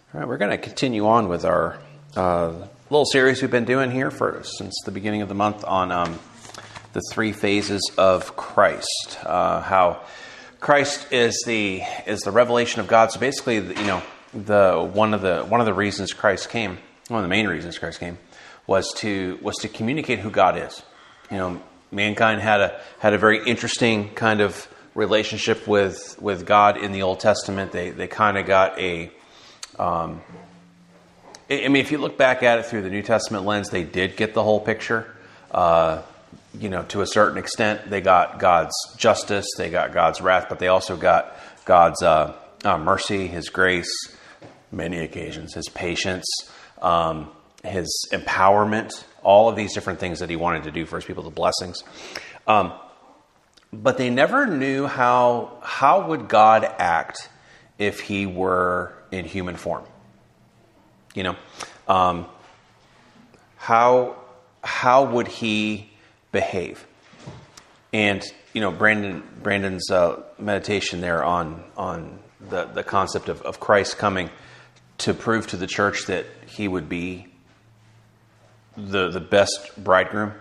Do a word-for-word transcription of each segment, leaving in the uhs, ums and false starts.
All right, we're going to continue on with our uh, little series we've been doing here for since the beginning of the month on um, the three phases of Christ. Uh, how Christ is the is the revelation of God. So basically, you know, the one of the one of the reasons Christ came, one of the main reasons Christ came, was to was to communicate who God is. You know, mankind had a had a very interesting kind of relationship with with God in the Old Testament. They they kind of got a Um, I mean, if you look back at it through the New Testament lens, they did get the whole picture. Uh, you know, to a certain extent, they got God's justice, they got God's wrath, but they also got God's uh, uh, mercy, His grace, many occasions, His patience, um, His empowerment, all of these different things that He wanted to do for His people, the blessings. Um, but they never knew how how would God act if He were in human form. You know, um, how how would He behave? And you know, Brandon Brandon's uh, meditation there on on the the concept of, of Christ coming to prove to the church that He would be the the best bridegroom.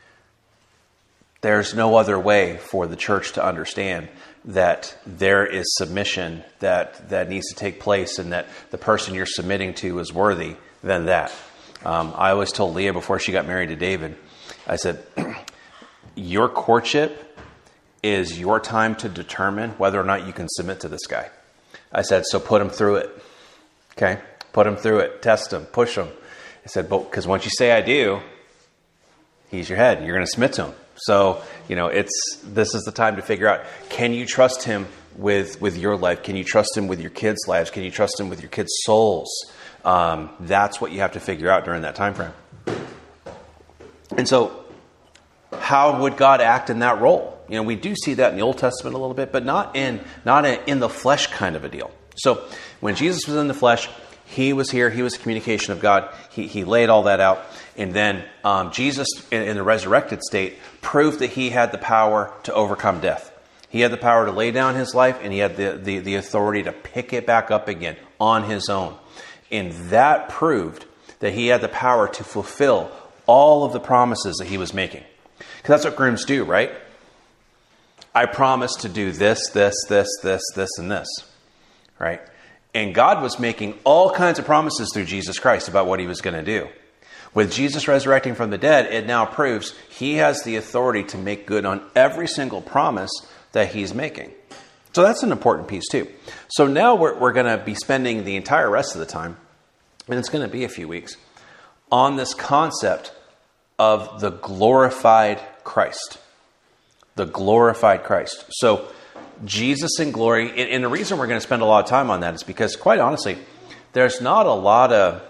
There's no other way for the church to understand that there is submission that, that needs to take place and that the person you're submitting to is worthy than that. Um, I always told Leah before she got married to David, I said, your courtship is your time to determine whether or not you can submit to this guy. I said, so put him through it. Okay? Put him through it. Test him. Push him. I said, but because once you say I do, he's your head. You're going to submit to him. So, you know, it's this is the time to figure out, can you trust Him with, with your life? Can you trust Him with your kids' lives? Can you trust Him with your kids' souls? Um, that's what you have to figure out during that time frame. And so, how would God act in that role? You know, we do see that in the Old Testament a little bit, but not in not in, in the flesh kind of a deal. So, when Jesus was in the flesh, He was here. He was the communication of God. He, he laid all that out. And then um, Jesus, in, in the resurrected state, proved that He had the power to overcome death. He had the power to lay down His life, and He had the, the, the authority to pick it back up again on His own. And that proved that He had the power to fulfill all of the promises that He was making. Because that's what grooms do, right? I promise to do this, this, this, this, this, and this. Right? And God was making all kinds of promises through Jesus Christ about what He was going to do. With Jesus resurrecting from the dead, it now proves He has the authority to make good on every single promise that He's making. So that's an important piece too. So now we're, we're going to be spending the entire rest of the time, and it's going to be a few weeks, on this concept of the glorified Christ. The glorified Christ. So Jesus in glory, and the reason we're going to spend a lot of time on that is because, quite honestly, there's not a lot of,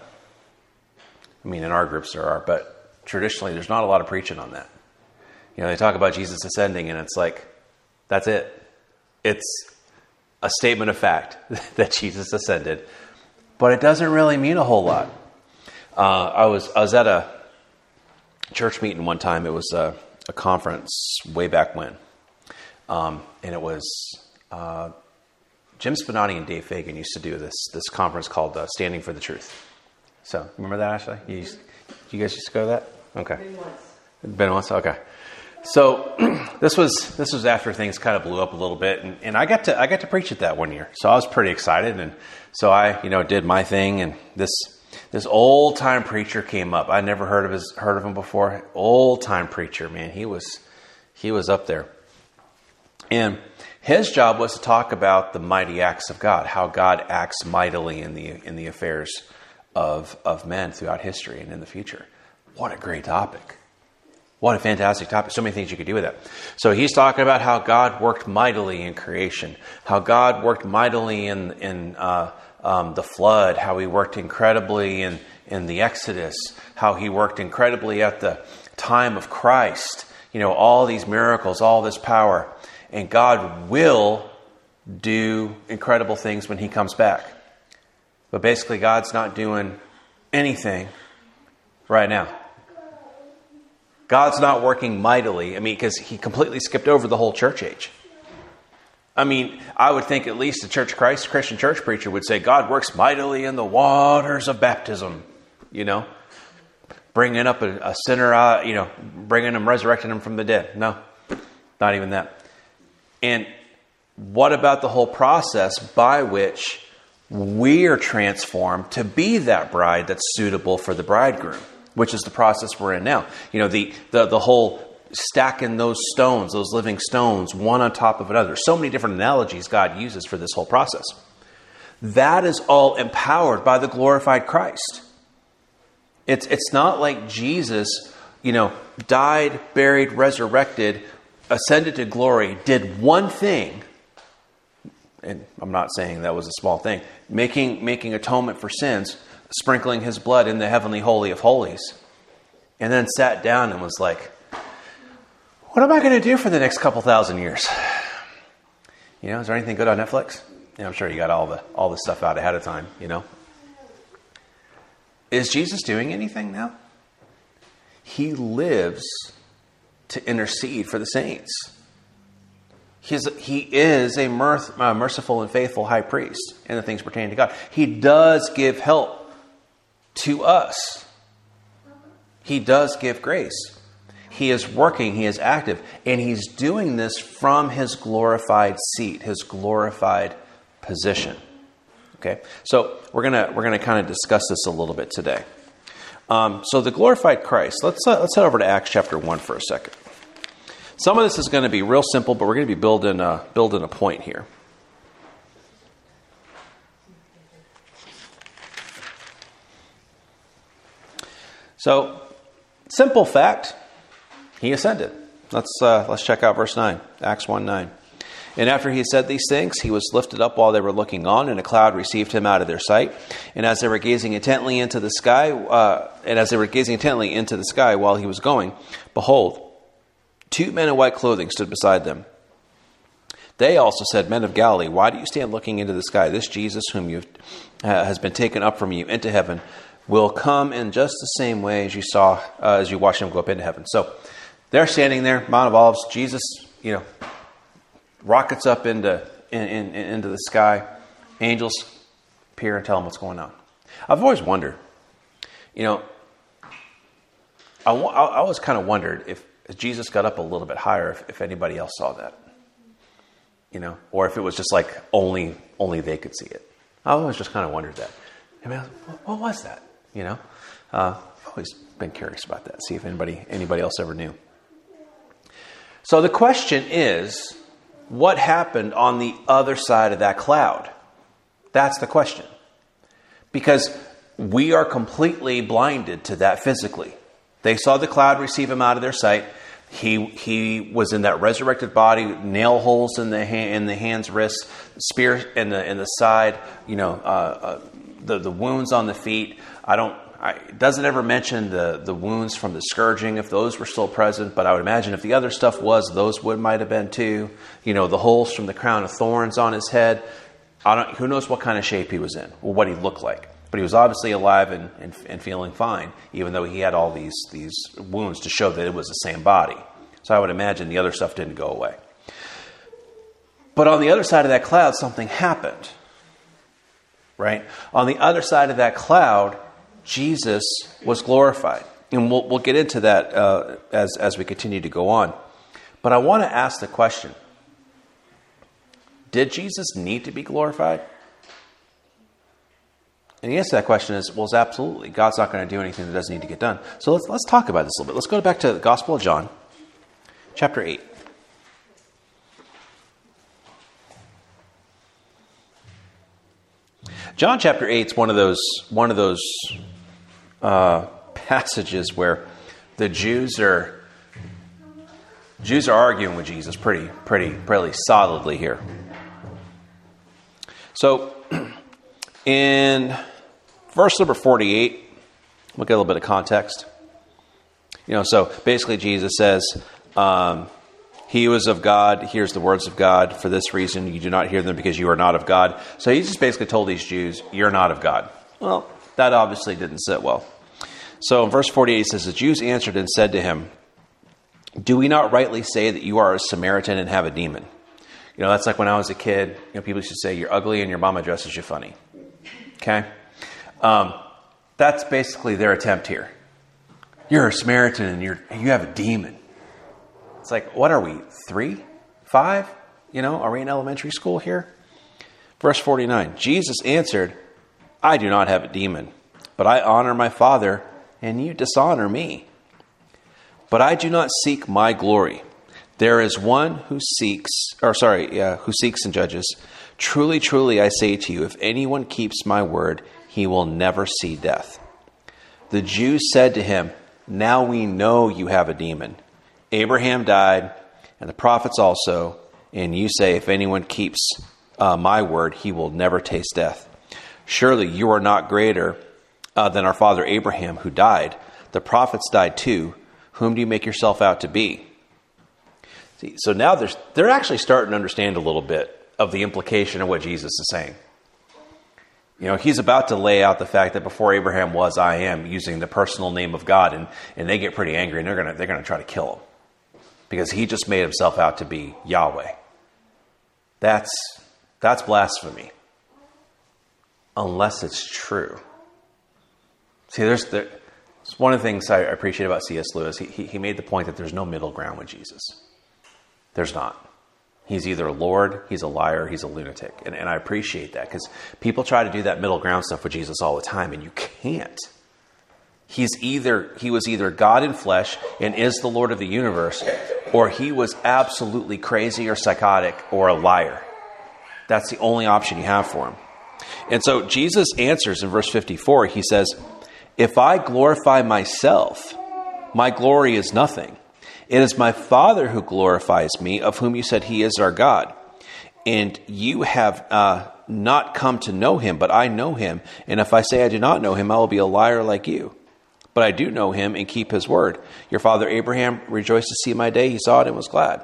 I mean, in our groups there are, but traditionally there's not a lot of preaching on that. You know, they talk about Jesus ascending, and it's like, that's it. It's a statement of fact that Jesus ascended, but it doesn't really mean a whole lot. Uh, I was I was at a church meeting one time. It was a, a conference way back when. Um, and it was uh, Jim Spinati and Dave Fagan used to do this this conference called uh, Standing for the Truth. So, remember that, Ashley? You, used, you guys used to go to that? Okay. Been once. Been once? Okay. So, this was this was after things kind of blew up a little bit, and, and I got to I got to preach it that one year. So I was pretty excited, and so I you know did my thing, and this this old time preacher came up. I never heard of his heard of him before. Old time preacher, man. He was he was up there. And his job was to talk about the mighty acts of God, how God acts mightily in the in the affairs of of men throughout history and in the future. What a great topic. What a fantastic topic. So many things you could do with that. So he's talking about how God worked mightily in creation, how God worked mightily in in uh, um, the flood, how He worked incredibly in, in the Exodus, how He worked incredibly at the time of Christ. You know, all these miracles, all this power. And God will do incredible things when He comes back. But basically, God's not doing anything right now. God's not working mightily. I mean, because He completely skipped over the whole church age. I mean, I would think at least the Church of Christ, Christian church preacher would say, God works mightily in the waters of baptism, you know, bringing up a, a sinner, uh, you know, bringing him, resurrecting him from the dead. No, not even that. And what about the whole process by which we are transformed to be that bride that's suitable for the bridegroom, which is the process we're in now. You know, the the, the whole stacking those stones, those living stones, one on top of another. So many different analogies God uses for this whole process. That is all empowered by the glorified Christ. It's it's not like Jesus, you know, died, buried, resurrected, ascended to glory, did one thing, and I'm not saying that was a small thing, making making atonement for sins, sprinkling his blood in the heavenly holy of holies, and then sat down and was like, what am I going to do for the next couple thousand years? You know, is there anything good on Netflix? Yeah, I'm sure you got all the all the stuff out ahead of time, you know. Is Jesus doing anything now? He lives to intercede for the saints. He's, he is a mirth, uh, merciful and faithful high priest in the things pertaining to God. He does give help to us. He does give grace. He is working, he is active, and he's doing this from his glorified seat, his glorified position. Okay, so we're gonna we're gonna kind of discuss this a little bit today. Um, so the glorified Christ. Let's uh, let's head over to Acts chapter one for a second. Some of this is going to be real simple, but we're going to be building a, building a point here. So, simple fact. He ascended. Let's uh, let's check out verse nine, Acts one nine. And after he said these things, he was lifted up while they were looking on, and a cloud received him out of their sight. And as they were gazing intently into the sky, uh, and as they were gazing intently into the sky while he was going, behold, two men in white clothing stood beside them. They also said, Men of Galilee, why do you stand looking into the sky? This Jesus, whom you uh, has been taken up from you into heaven, will come in just the same way as you saw uh, as you watched him go up into heaven. So. They're standing there, Mount of Olives. Jesus, you know, rockets up into in, in, into the sky. Angels appear and tell them what's going on. I've always wondered, you know, I, I always kind of wondered if, if Jesus got up a little bit higher, if, if anybody else saw that, you know, or if it was just like only only they could see it. I always just kind of wondered that. I mean, what was that? You know, uh, I've always been curious about that. See if anybody anybody else ever knew. So the question is, what happened on the other side of that cloud? That's the question. Because we are completely blinded to that physically. They saw the cloud receive him out of their sight. He he was in that resurrected body, nail holes in the hand, in the hands, wrists, spear in the in the side. You know, uh, uh, the the wounds on the feet. I don't. I, it doesn't ever mention the, the wounds from the scourging, if those were still present, but I would imagine if the other stuff was, those would might have been too. You know, the holes from the crown of thorns on his head. I don't. Who knows what kind of shape he was in, or what he looked like. But he was obviously alive and, and, and feeling fine, even though he had all these, these wounds to show that it was the same body. So I would imagine the other stuff didn't go away. But on the other side of that cloud, something happened. Right? On the other side of that cloud, Jesus was glorified. And we'll, we'll get into that uh, as, as we continue to go on. But I want to ask the question, did Jesus need to be glorified? And the answer to that question is, well, it's absolutely. God's not going to do anything that doesn't need to get done. So let's let's talk about this a little bit. Let's go back to the Gospel of John, chapter eight. John chapter eight is one of those one of those uh, passages where the Jews are Jews are arguing with Jesus pretty pretty pretty solidly here. So in verse number forty-eight, we'll get a little bit of context. You know, so basically Jesus says, um, he was of God, hears the words of God. For this reason, you do not hear them because you are not of God. So he just basically told these Jews, you're not of God. Well, that obviously didn't sit well. So in verse forty-eight, it says, the Jews answered and said to him, do we not rightly say that you are a Samaritan and have a demon? You know, that's like when I was a kid, you know, people used to say, you're ugly and your mama dresses you funny. Okay? Um, that's basically their attempt here. You're a Samaritan and you're, you have a demon. It's like, what are we, three? Five? You know, are we in elementary school here? Verse forty-nine, Jesus answered, I do not have a demon, but I honor my Father, and you dishonor me. But I do not seek my glory. There is one who seeks, or sorry, yeah, who seeks and judges. Truly, truly, I say to you, if anyone keeps my word, he will never see death. The Jews said to him, now we know you have a demon. Abraham died, and the prophets also, and you say, if anyone keeps uh, my word, he will never taste death. Surely you are not greater uh, than our father Abraham, who died. The prophets died too. Whom do you make yourself out to be? See, so now there's, they're actually starting to understand a little bit of the implication of what Jesus is saying. You know, he's about to lay out the fact that before Abraham was, I am, using the personal name of God, and, and they get pretty angry, and they're gonna they're gonna try to kill him because he just made himself out to be Yahweh. That's that's blasphemy, unless it's true. See, there's there, it's one of the things I appreciate about C S Lewis. He, he he made the point that there's no middle ground with Jesus. There's not. He's either a Lord, he's a liar, he's a lunatic. And, and I appreciate that because people try to do that middle ground stuff with Jesus all the time, and you can't. He's either, he was either God in flesh and is the Lord of the universe, or he was absolutely crazy or psychotic or a liar. That's the only option you have for him. And so Jesus answers in verse fifty-four, he says, if I glorify myself, my glory is nothing. It is my Father who glorifies me, of whom you said he is our God. And you have uh, not come to know him, but I know him. And if I say I do not know him, I will be a liar like you. But I do know him and keep his word. Your father Abraham rejoiced to see my day. He saw it and was glad.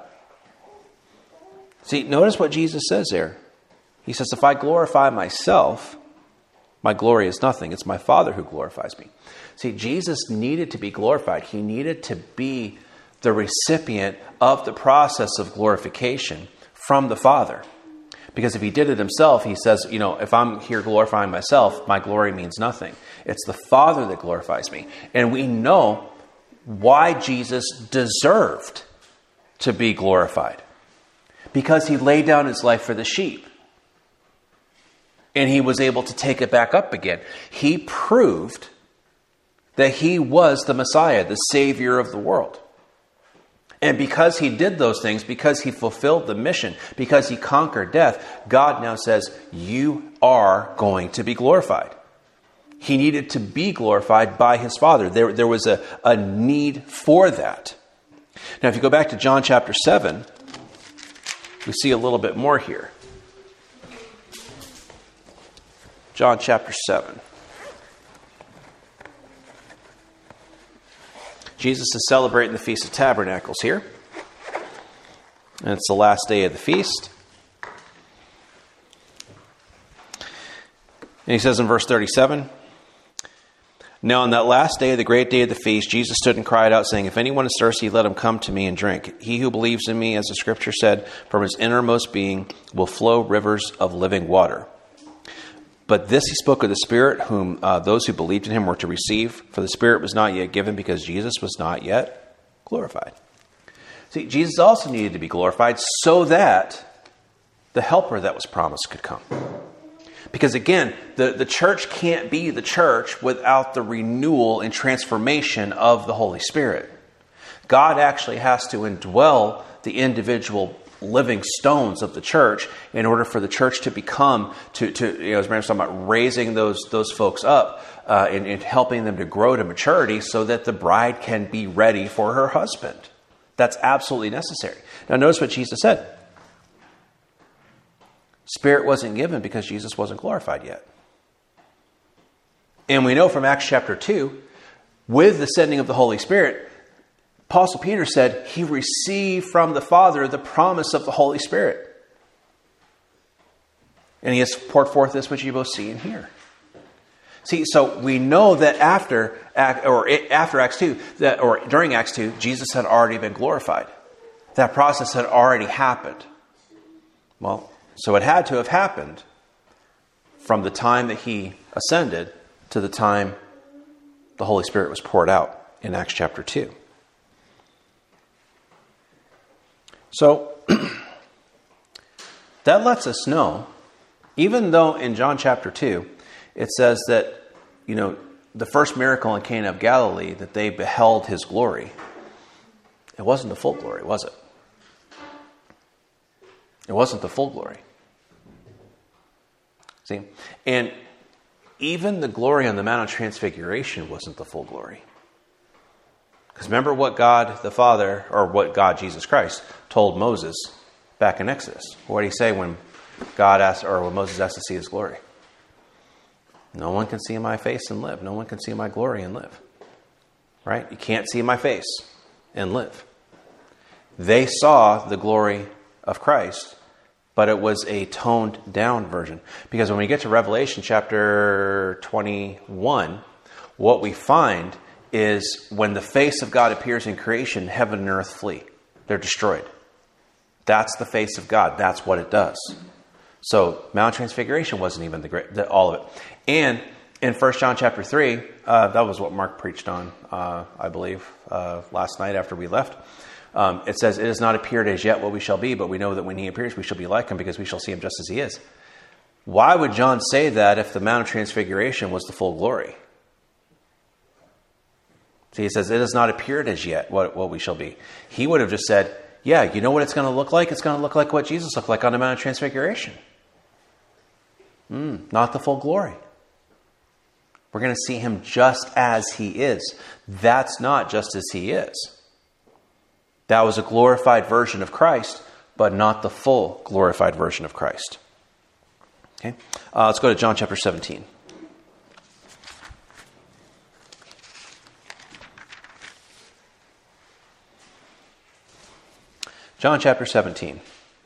See, notice what Jesus says there. He says, if I glorify myself, my glory is nothing. It's my Father who glorifies me. See, Jesus needed to be glorified. He needed to be the recipient of the process of glorification from the Father. Because if he did it himself, he says, you know, if I'm here glorifying myself, my glory means nothing. It's the Father that glorifies me. And we know why Jesus deserved to be glorified. Because he laid down his life for the sheep. And he was able to take it back up again. He proved that he was the Messiah, the Savior of the world. And because he did those things, because he fulfilled the mission, because he conquered death, God now says, you are going to be glorified. He needed to be glorified by his Father. There, there was a, a need for that. Now, if you go back to John chapter seven, we see a little bit more here. John chapter seven. Jesus is celebrating the Feast of Tabernacles here. And it's the last day of the feast. And he says in verse thirty-seven, now on that last day, the great day of the feast, Jesus stood and cried out, saying, if anyone is thirsty, let him come to me and drink. He who believes in me, as the scripture said, from his innermost being will flow rivers of living water. But this he spoke of the Spirit, whom uh, those who believed in him were to receive. For the Spirit was not yet given because Jesus was not yet glorified. See, Jesus also needed to be glorified so that the helper that was promised could come. Because again, the, the church can't be the church without the renewal and transformation of the Holy Spirit. God actually has to indwell the individual living stones of the church in order for the church to become, to, to you know, as Brandon's talking about, raising those those folks up uh, and, and helping them to grow to maturity so that the bride can be ready for her husband. That's absolutely necessary. Now notice what Jesus said. Spirit wasn't given because Jesus wasn't glorified yet. And we know from Acts chapter two, with the sending of the Holy Spirit, Apostle Peter said he received from the Father the promise of the Holy Spirit. And he has poured forth this which you both see and hear. See, so we know that after or after Acts two, that or during Acts two, Jesus had already been glorified. That process had already happened. Well, so it had to have happened from the time that he ascended to the time the Holy Spirit was poured out in Acts chapter two. So that lets us know, even though in John chapter two, it says that, you know, the first miracle in Cana of Galilee, that they beheld his glory, it wasn't the full glory, was it? It wasn't the full glory. See? And even the glory on the Mount of Transfiguration wasn't the full glory. Because remember what God the Father, or what God Jesus Christ, told Moses back in Exodus. What did he say when God asked, or when Moses asked to see his glory? No one can see my face and live. No one can see my glory and live. Right? You can't see my face and live. They saw the glory of Christ, but it was a toned down version. Because when we get to Revelation chapter twenty-one, what we find is when the face of God appears in creation, heaven and earth flee. They're destroyed. That's the face of God. That's what it does. So Mount Transfiguration wasn't even the great, the, all of it. And in First John chapter three, uh, that was what Mark preached on, uh, I believe, uh, last night after we left. Um, it says, it has not appeared as yet what we shall be, but we know that when he appears, we shall be like him because we shall see him just as he is. Why would John say that if the Mount of Transfiguration was the full glory? See, he says, it has not appeared as yet what, what we shall be. He would have just said, yeah, you know what it's going to look like? It's going to look like what Jesus looked like on the Mount of Transfiguration. Mm, not the full glory. We're going to see him just as he is. That's not just as he is. That was a glorified version of Christ, but not the full glorified version of Christ. Okay, uh, let's go to John chapter seventeen. John chapter seventeen.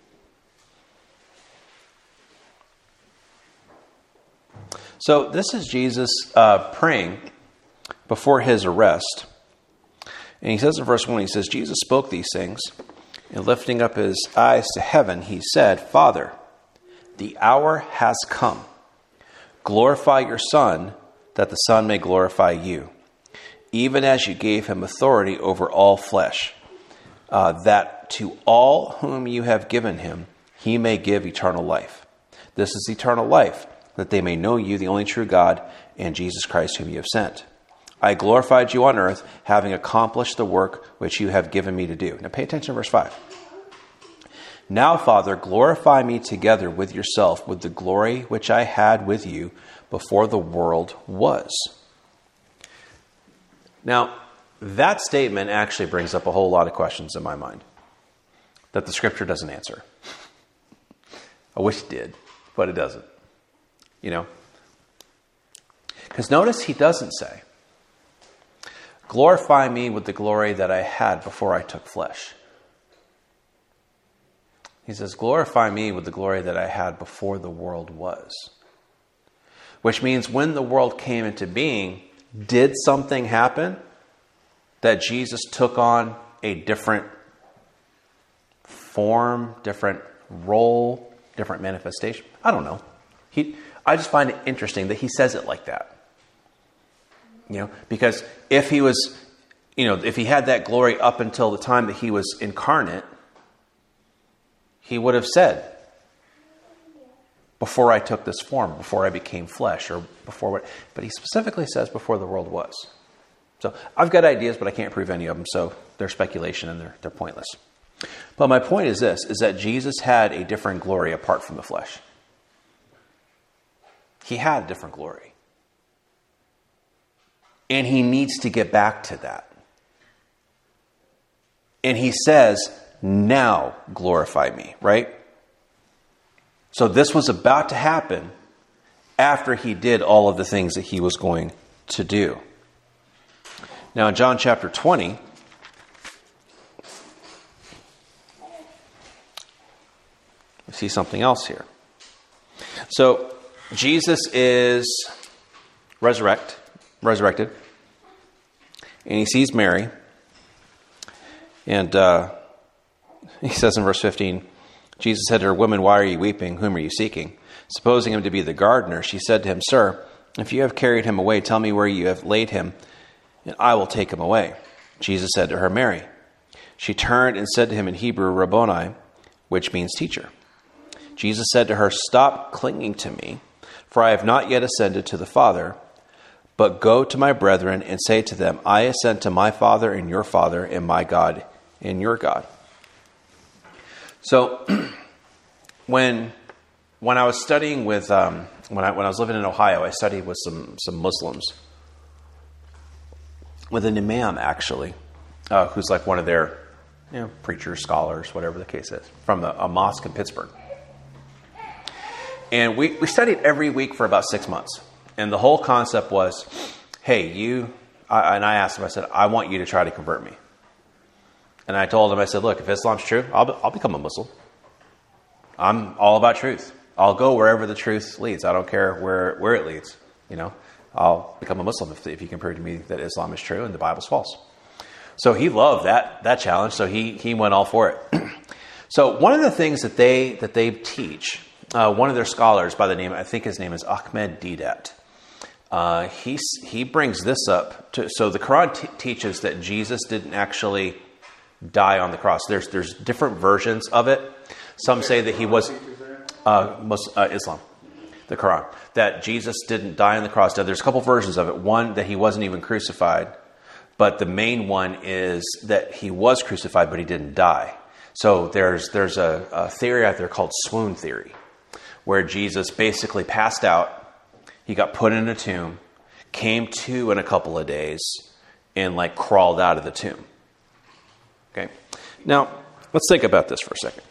So this is Jesus uh, praying before his arrest. And he says in verse one, he says, Jesus spoke these things, and lifting up his eyes to heaven, he said, Father, the hour has come. Glorify your Son, that the Son may glorify you, even as you gave him authority over all flesh, uh, that to all whom you have given him, he may give eternal life. This is eternal life, that they may know you, the only true God, and Jesus Christ whom you have sent. I glorified you on earth, having accomplished the work which you have given me to do. Now pay attention to verse five. Now, Father, glorify me together with yourself, with the glory which I had with you before the world was. Now, that statement actually brings up a whole lot of questions in my mind that the scripture doesn't answer. I wish it did, but it doesn't. You know? Because notice he doesn't say, glorify me with the glory that I had before I took flesh. He says, glorify me with the glory that I had before the world was. Which means when the world came into being, did something happen that Jesus took on a different form, different role, different manifestation? I don't know. He, I just find it interesting that he says it like that. You know, because if he was, you know, if he had that glory up until the time that he was incarnate, he would have said, before I took this form, before I became flesh, or before what, but he specifically says before the world was. So I've got ideas, but I can't prove any of them, so they're speculation and they're, they're pointless. But my point is this, is that Jesus had a different glory apart from the flesh. He had a different glory. And he needs to get back to that. And he says, now glorify me, right? So this was about to happen after he did all of the things that he was going to do. Now in John chapter twenty, we see something else here. So Jesus is resurrect, resurrected, and he sees Mary, and uh, he says in verse fifteen, Jesus said to her, "Woman, why are you weeping? Whom are you seeking?" Supposing him to be the gardener, she said to him, "Sir, if you have carried him away, tell me where you have laid him, and I will take him away." Jesus said to her, "Mary." She turned and said to him in Hebrew, "Rabboni," which means teacher. Jesus said to her, "Stop clinging to me, for I have not yet ascended to the Father, but go to my brethren and say to them, I ascend to my Father and your Father, and my God and your God." So when when I was studying with um, when I when I was living in Ohio, I studied with some some Muslims, with an imam actually, uh, who's like one of their you know preachers, scholars, whatever the case is, from a, a mosque in Pittsburgh. And we, we studied every week for about six months. And the whole concept was, hey, you, I, and I asked him, I said, I want you to try to convert me. And I told him, I said, look, if Islam's true, I'll, be, I'll become a Muslim. I'm all about truth. I'll go wherever the truth leads. I don't care where, where it leads. You know, I'll become a Muslim if, if you can prove to me that Islam is true and the Bible's false. So he loved that, that challenge. So he, he went all for it. So one of the things that they, that they teach, uh, one of their scholars by the name, I think his name is Ahmed Deedat. Uh, he, he brings this up. To, so the Quran t- teaches that Jesus didn't actually die on the cross. There's, there's different versions of it. Some say that he was, uh, Muslim, uh, Islam, the Quran, that Jesus didn't die on the cross. Now, there's a couple versions of it. One, that he wasn't even crucified. But the main one is that he was crucified, but he didn't die. So there's there's a, a theory out there called swoon theory, where Jesus basically passed out. He got put in a tomb, came to in a couple of days, and like crawled out of the tomb. Okay. Now, let's think about this for a second.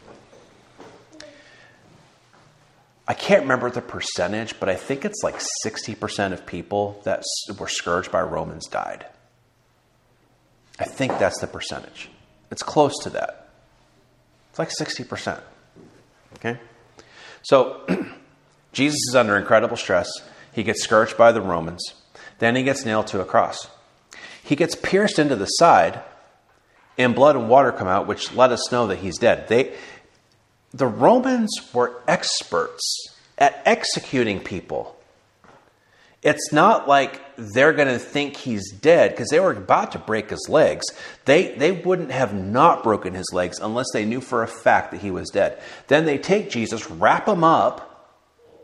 I can't remember the percentage, but I think it's like sixty percent of people that were scourged by Romans died. I think that's the percentage. It's close to that. It's like sixty percent. Okay? So, Jesus is under incredible stress. He gets scourged by the Romans. Then he gets nailed to a cross. He gets pierced into the side, and blood and water come out, which let us know that he's dead. They, the Romans were experts at executing people. It's not like they're going to think he's dead because they were about to break his legs. They they wouldn't have not broken his legs unless they knew for a fact that he was dead. Then they take Jesus, wrap him up.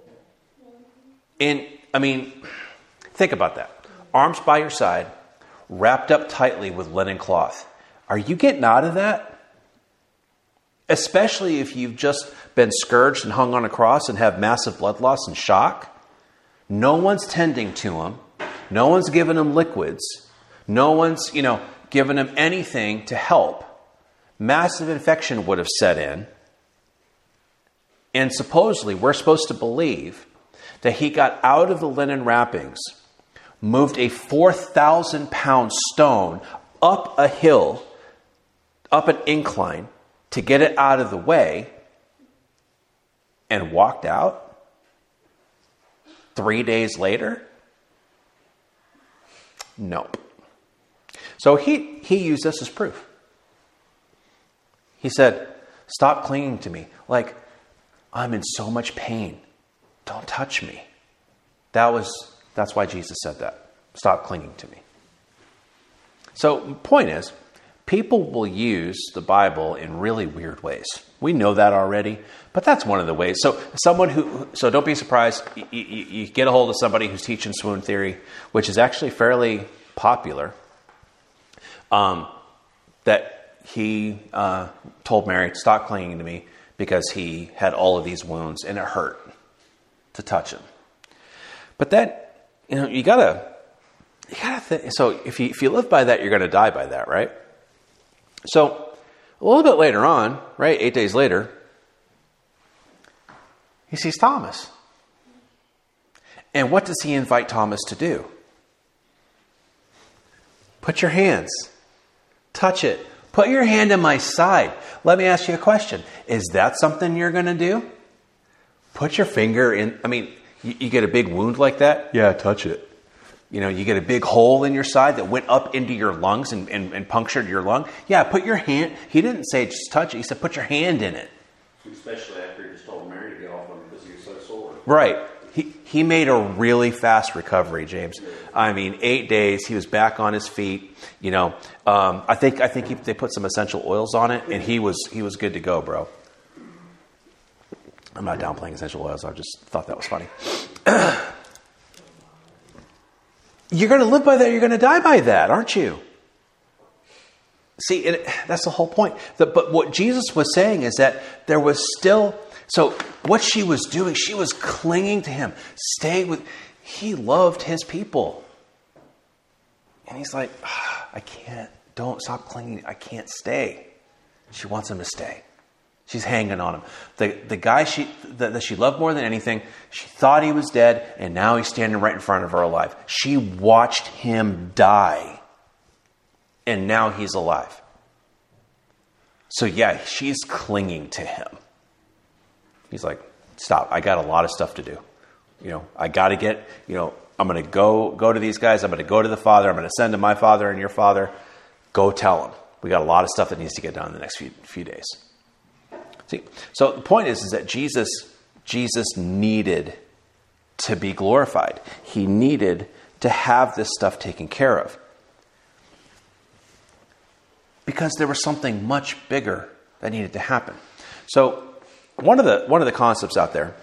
And, I mean, think about that. Arms by your side, wrapped up tightly with linen cloth. Are you getting out of that? Especially if you've just been scourged and hung on a cross and have massive blood loss and shock. No one's tending to him. No one's giving him liquids. No one's, you know, giving him anything to help. Massive infection would have set in. And supposedly, we're supposed to believe that he got out of the linen wrappings, moved a four thousand pound stone up a hill, up an incline, to get it out of the way, and walked out. Three days later? Nope. So he, he used this as proof. He said, stop clinging to me. Like, I'm in so much pain. Don't touch me. That was, that's why Jesus said that. Stop clinging to me. So the point is, people will use the Bible in really weird ways. We know that already, but that's one of the ways. So someone who, so don't be surprised. You, you, you get a hold of somebody who's teaching swoon theory, which is actually fairly popular. Um, that he uh, told Mary to stop clinging to me because he had all of these wounds and it hurt to touch him. But that, you know, you gotta, you gotta think. So if you if you live by that, you're gonna die by that, right? So. A little bit later on, right, eight days later, he sees Thomas. And what does he invite Thomas to do? Put your hands. Touch it. Put your hand in my side. Let me ask you a question. Is that something you're going to do? Put your finger in. I mean, you, you get a big wound like that? Yeah, touch it. You know, you get a big hole in your side that went up into your lungs and, and, and punctured your lung. Yeah, put your hand. He didn't say just touch it. He said put your hand in it. Especially after he just told Mary to get off him because he was so sore. Right. He he made a really fast recovery, James. I mean, eight days. He was back on his feet. You know, um, I think I think he, they put some essential oils on it, and he was he was good to go, bro. I'm not downplaying essential oils. I just thought that was funny. You're going to live by that. You're going to die by that, aren't you? See, and that's the whole point. The, but what Jesus was saying is that there was still... So what she was doing, she was clinging to him, staying with... He loved his people. And he's like, ah, I can't, don't stop clinging. I can't stay. She wants him to stay. She's hanging on him. The the guy she that, that she loved more than anything, she thought he was dead, and now he's standing right in front of her alive. She watched him die, and now he's alive. So yeah, she's clinging to him. He's like, stop, I got a lot of stuff to do. You know, I got to get, you know, I'm going to go go to these guys. I'm going to go to the Father. I'm going to send to my Father and your Father. Go tell them. We got a lot of stuff that needs to get done in the next few few days. See, so the point is, is that Jesus, Jesus needed to be glorified. He needed to have this stuff taken care of. Because there was something much bigger that needed to happen. So one of the one of the concepts out there,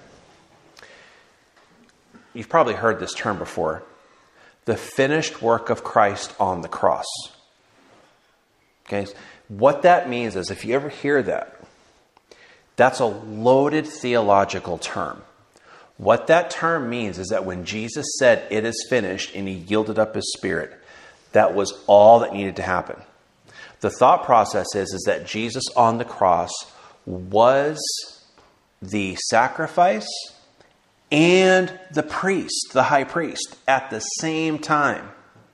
you've probably heard this term before, the finished work of Christ on the cross. Okay, what that means is, if you ever hear that, that's a loaded theological term. What that term means is that when Jesus said, it is finished, and he yielded up his spirit, that was all that needed to happen. The thought process is, is that Jesus on the cross was the sacrifice and the priest, the high priest, at the same time.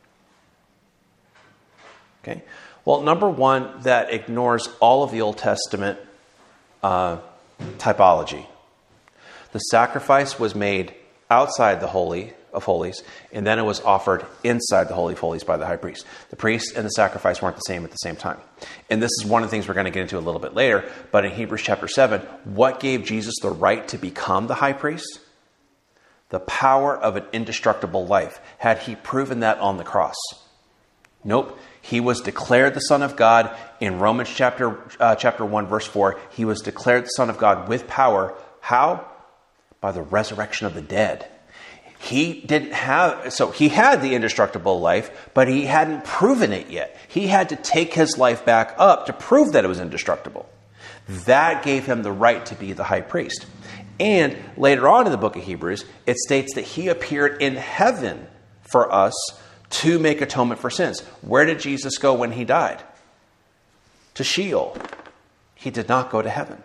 Okay. Well, number one, that ignores all of the Old Testament uh, typology. The sacrifice was made outside the Holy of Holies, and then it was offered inside the Holy of Holies by the high priest. The priest and the sacrifice weren't the same at the same time. And this is one of the things we're going to get into a little bit later, but in Hebrews chapter seven, what gave Jesus the right to become the high priest? The power of an indestructible life. Had he proven that on the cross? Nope. He was declared the Son of God in Romans chapter uh, chapter one, verse four. He was declared the Son of God with power. How? By the resurrection of the dead. He didn't have, so he had the indestructible life, but he hadn't proven it yet. He had to take his life back up to prove that it was indestructible. That gave him the right to be the high priest. And later on in the book of Hebrews, it states that he appeared in heaven for us to make atonement for sins. Where did Jesus go when he died? To Sheol. He did not go to heaven.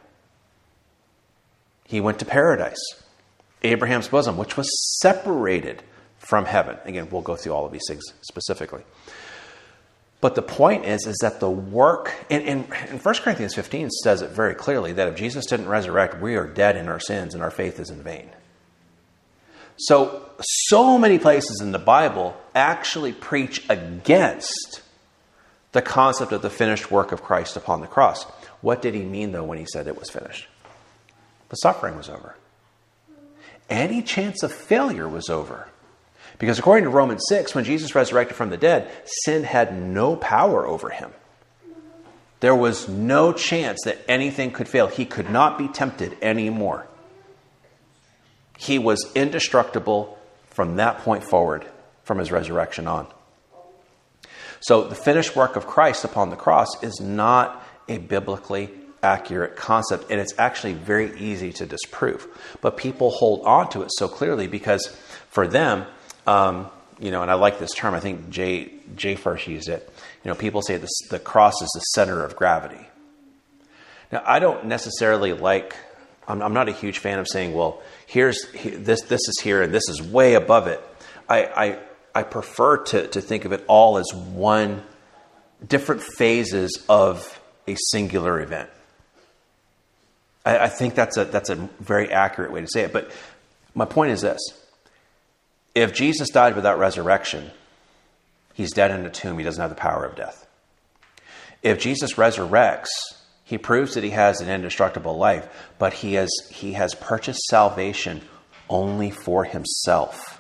He went to paradise, Abraham's bosom, which was separated from heaven. Again, we'll go through all of these things specifically. But the point is, is that the work, and, and, and First Corinthians fifteen says it very clearly, that if Jesus didn't resurrect, we are dead in our sins and our faith is in vain. So, so many places in the Bible actually preach against the concept of the finished work of Christ upon the cross. What did he mean, though, when he said it was finished? The suffering was over. Any chance of failure was over. Because according to Romans six, when Jesus resurrected from the dead, sin had no power over him. There was no chance that anything could fail. He could not be tempted anymore. He was indestructible from that point forward, from his resurrection on. So the finished work of Christ upon the cross is not a biblically accurate concept, and it's actually very easy to disprove. But people hold on to it so clearly because for them, um, you know, and I like this term, I think Jay, Jay first used it, you know, people say this, the cross is the center of gravity. Now, I don't necessarily like, I'm, I'm not a huge fan of saying, well, here's this, this is here and this is way above it. I, I, I prefer to, to think of it all as one, different phases of a singular event. I, I think that's a, that's a very accurate way to say it. But my point is this. If Jesus died without resurrection, he's dead in a tomb. He doesn't have the power of death. If Jesus resurrects, He proves that he has an indestructible life, but he has, he has purchased salvation only for himself.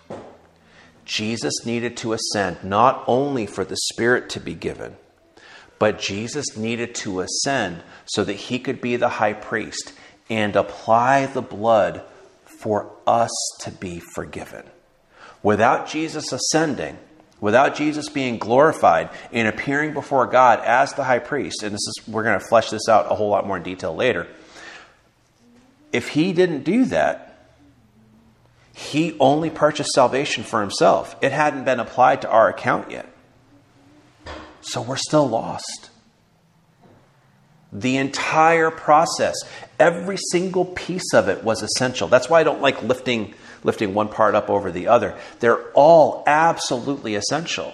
Jesus needed to ascend not only for the Spirit to be given, but Jesus needed to ascend so that he could be the high priest and apply the blood for us to be forgiven. Without Jesus ascending, without Jesus being glorified and appearing before God as the high priest, and this is we're going to flesh this out a whole lot more in detail later. If he didn't do that, he only purchased salvation for himself. It hadn't been applied to our account yet. So we're still lost. The entire process, every single piece of it was essential. That's why I don't like lifting lifting one part up over the other. They're all absolutely essential.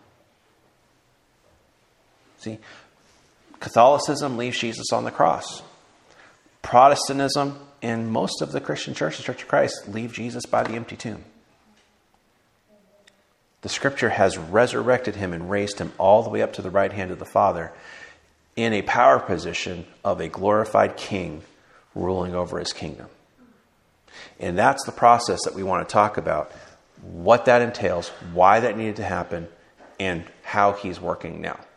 See, Catholicism leaves Jesus on the cross. Protestantism and most of the Christian church, the Church of Christ, leave Jesus by the empty tomb. The Scripture has resurrected him and raised him all the way up to the right hand of the Father in a power position of a glorified king ruling over his kingdom. And that's the process that we want to talk about, what that entails, why that needed to happen, and how he's working now.